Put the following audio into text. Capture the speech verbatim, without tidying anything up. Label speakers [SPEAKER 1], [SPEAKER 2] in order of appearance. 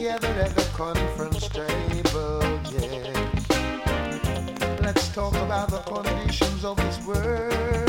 [SPEAKER 1] together at the conference table, yeah. Let's talk about the conditions of this world.